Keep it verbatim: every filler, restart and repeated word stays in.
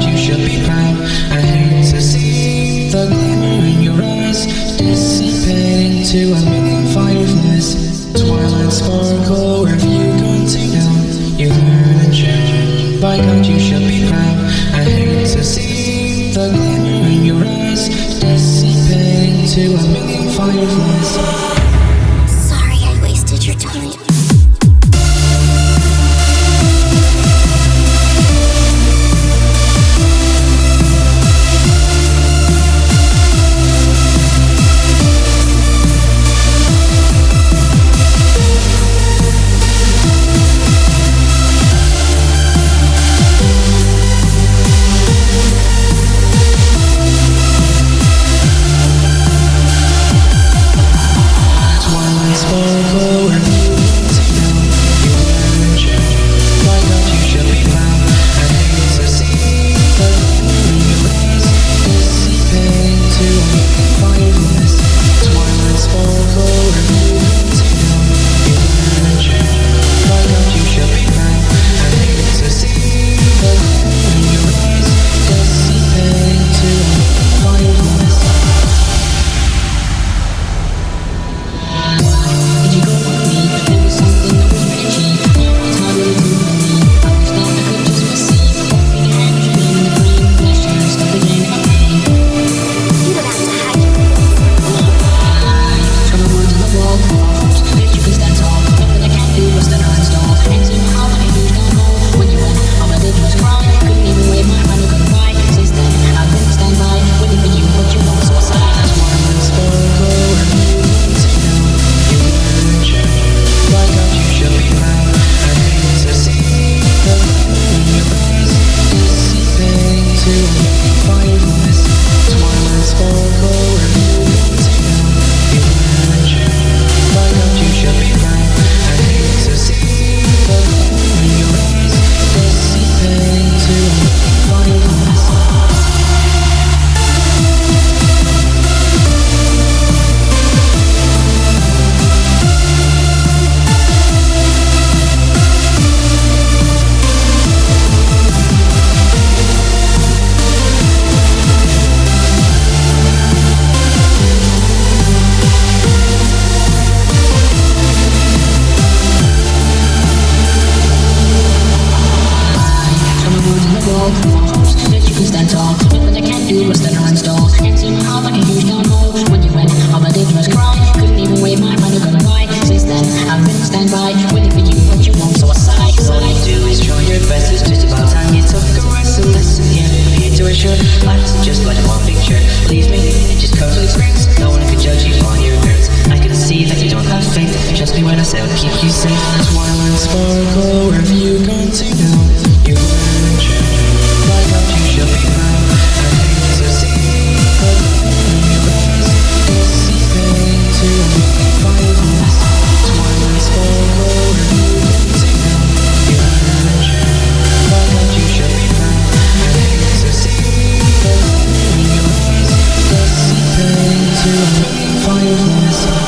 you should be proud. I hate to see the glimmer in your eyes dissipate into a million fireflies. Twilight sparkle, where have you gone to now? You learn and change, by God you should be proud. I hate to see the glimmer in your eyes dissipate into a million fireflies. Sorry I wasted your time. That you can stand tall, nothing I can't do was stand or install. And somehow like a huge downfall. When you went, all I did was cry. Couldn't even wave my hand or gonna buy. Since then, I've been a standby, waiting for you, what you want, so I sigh. All you do is try your best. It's just about time you took a rest and listen. Yeah, here to assure life isn't just like one picture. Believe me, it just comes with experience. No one can judge you on your appearance. I can see that you don't have faith. Trust me when I say I'll keep you safe. Twilight sparkle, where have you gone to now? You learn and change. Like how you should be proud. I hate to see the glimmer in your eyes dissipate into a million fireflies. Twilight sparkle, where have you gone to now? You learn and change. Like how you should be proud. I hate to see the glimmer in your eyes dissipate into a million fireflies.